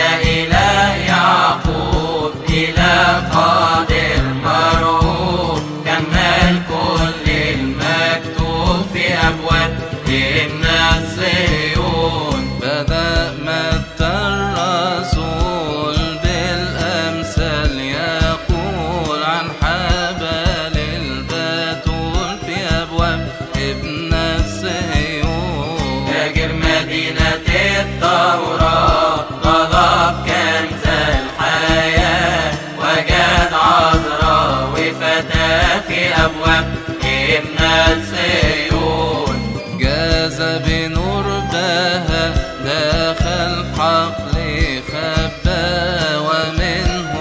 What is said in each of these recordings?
يا إله يعقوب، إله قادر مرعوب، كمل كل المكتوب في أبواب ابنة صهيون. بدأ متى الرسول بالأمثال يقول عن حبل البتول في أبواب ابنة صهيون. تاجر مدينة التوراة طلب كنز الحياة، وجد عذراء وفتاة في أبواب ابنة صهيون. جاز بنور بها دخل حقل خبا، ومنه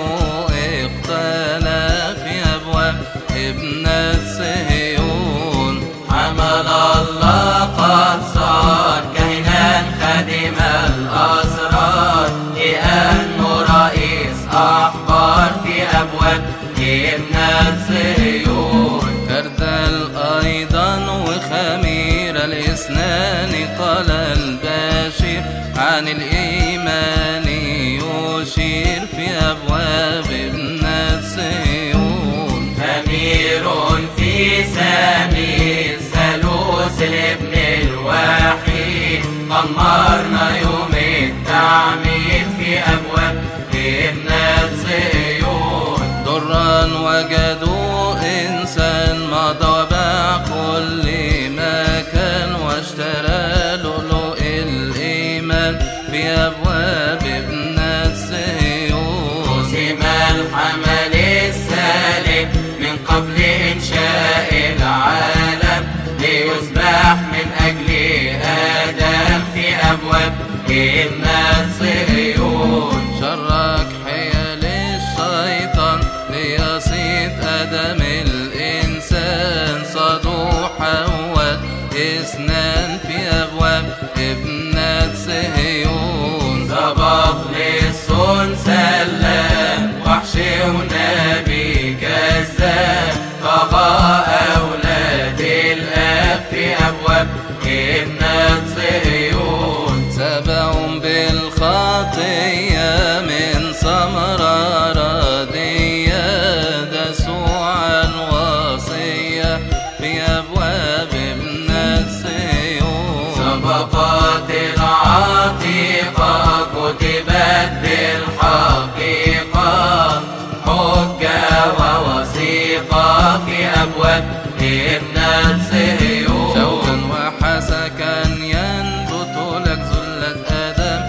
اقتلى في أبواب ابنة صهيون. حمل الله قد صار كهنا خادم الأسرار، لأنه رئيس أحبار في أبواب ابنة صهيون. كردل أيضا وخمير الإسنان قال البشير عن الإيمان يشير في أبواب ابنة صهيون. خمير في سمير ثالوث الابن الوحيد، قمرنا يوم التعميد في أبواب ابنة صهيون. ضرا وجدوا إنسان مضى وباع كل مكان، واشترى لؤلؤ الإيمان في أبواب ابنة صهيون. قسم الحمل السالك من قبل إنشاء العالم، ليذبح من أجل آدم في أبواب ابنة صهيون. شرك حيل الشيطان ليصيد آدم الإنسان، صادوا حواء اثنان في أبواب ابنة صهيون. سبق للصون سلام وحش ونبي كذاب، طغى أولاد الآب في أبواب ابنة صهيون. سبعهم بالخطية من ثمرة ردية، دسوا عن وصية في أبواب ابنة صهيون. سبقت العتيقة كتبت بالحقيقة، حجة ووثيقة في أبواب ابنة صهيون. شوقا وحسكا ينبت لك ذلة آدم،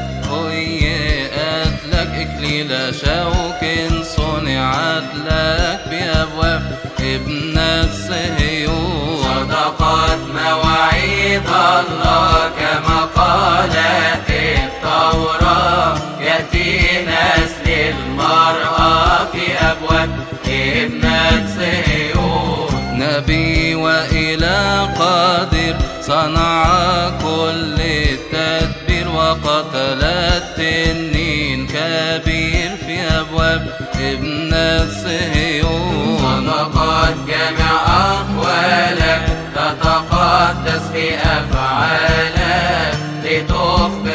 هيئت لك إكليل شوك صنعت لك بأبواب ابنة صهيون. صدقت مواعيد الله كما قالت التوراة، يأتي نسل المرأة في أبواب ابنة صهيون. نبي وإله قادر صنع كل التدبير، وقتل التنين كبير في أبواب ابنة صهيون. صدقت جميع أقوالك، تتقدس في أفعالك، لتخبر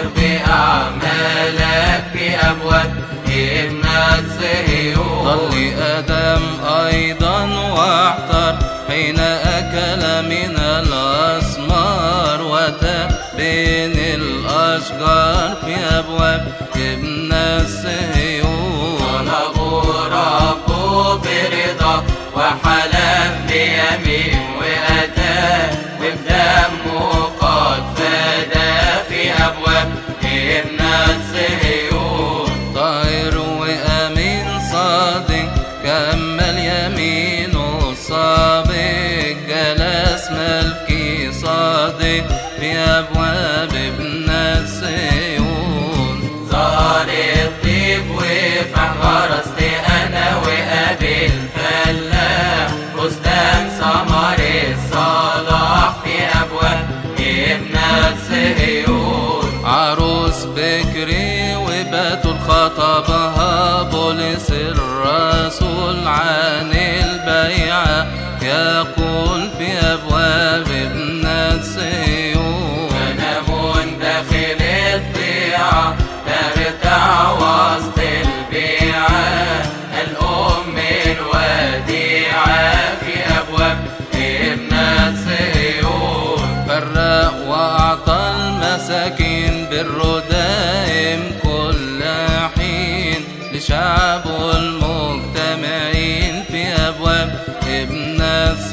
بأعمالك في أبواب ابنة صهيون. ضل آدم أيضا واحتر حين أكل من الأثمار، وتاه بين الأشجار في أبواب ابنة صهيون. طلبوا ربه برضا وحلف بيمين وأتاه، وبدمه قد فدى في أبواب ابنة صهيون. طاهر وأمين صادق كمل يمينه السابق، جلس ملكي صادق في أبواب ابنة صهيون. ظهر الطيب وفح غرست أنا وأبي الفلاح، بستان ثمر الصلاح في أبواب ابنة صهيون. عروس بكري وبتول خطبها بولس الرسول عن البيعة، يقول في أبواب ابنة صهيون. أنا من داخل الضيعة ترتع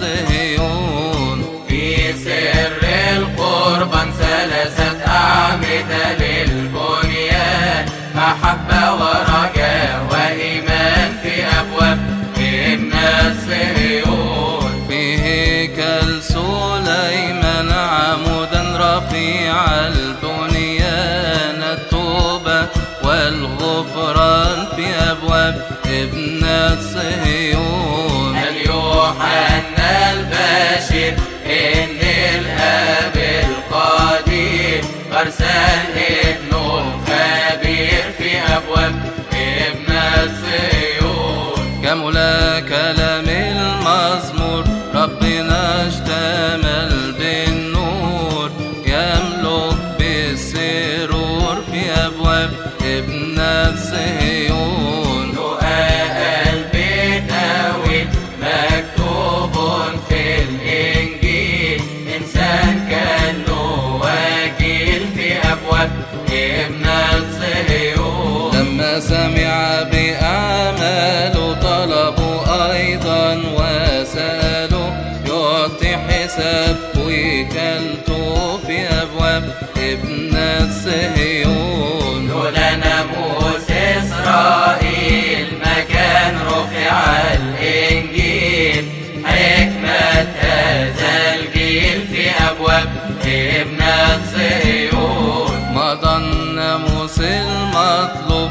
صهيون. في سر القربان 3 أعمدة للبنيان، محبة ورجاء وإيمان في أبواب ابنة صهيون. في هيكل سليمان عمودا رفيع البنيان، التوبة والغفران في أبواب ابنة صهيون. يوحنا البشير إن الآب القدير أرسل ابنه خبير في أبواب ابنة صهيون. كمل كلام المزمور ربنا اشتمل بالنور، يملك بالسرور في أبواب ابنة صهيون. دعاء قلبي طويل مكتوب في الإنجيل، إنسان كان له وكيل في أبواب ابنة صهيون. لما سمع بأعماله طلبوا أيضا وسألوا، يعطي حساب وكالته في أبواب ابنة صهيون. لولا ناموس إسرائيل ما كان رفع الإنجيل، حكمة هذا الجيل في أبواب ابنة صهيون. مضى الناموس المطلوب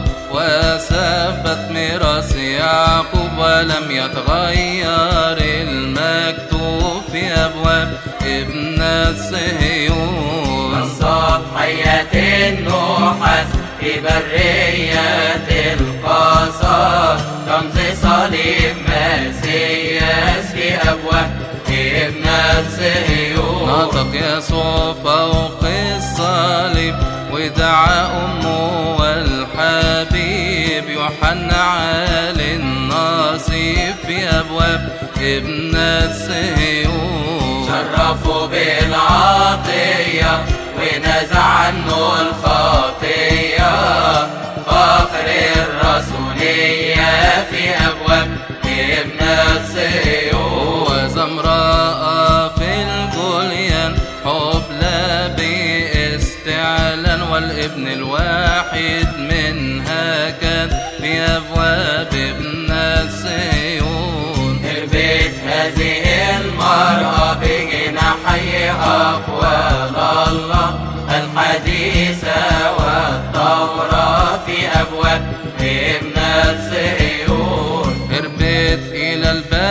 وثبت ميراث يعقوب، ولم يتغير المكتوب في أبواب ابنة صهيون. نصاب حياة النحاس في برية القصر، رمز صليب مسياس في أبواب ابنة صهيون. نطق يسوع فوق الصليب ودعا أمه والحبيب، يوحنا عالي النصيب في أبواب ابنة صهيون. شرفوا بالعطية ونزع عنه الخطية، فخر الرسولية في أبواب ابنة صهيون. وزمراء في الجوليان حبلى باستعلان، والابن الواحد منها كان في أبواب ابنة صهيون. هربت هذه المرأة بجناحيها أقوال الله الحديثة والدورة في أبواب ابنة صهيون. هربت إلى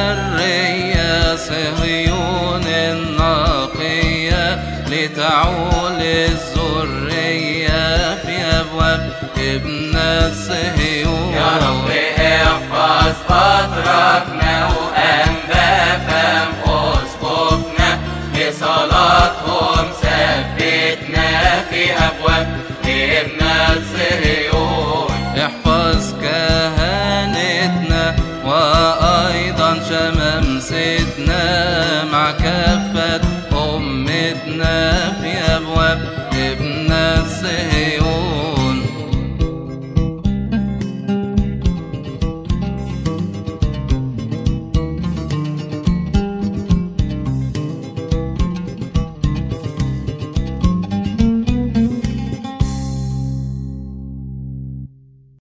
البرية صهيون النقية، لتعول الذرية في أبواب ابنة صهيون. يا رب احفظ بطركنا وأنبا فم أسقفنا، بصلاتهم ثبتنا في أبواب ابنة صهيون. احفظ كهنتنا وأيضا شمامستنا، مع كافة أمتنا في أبواب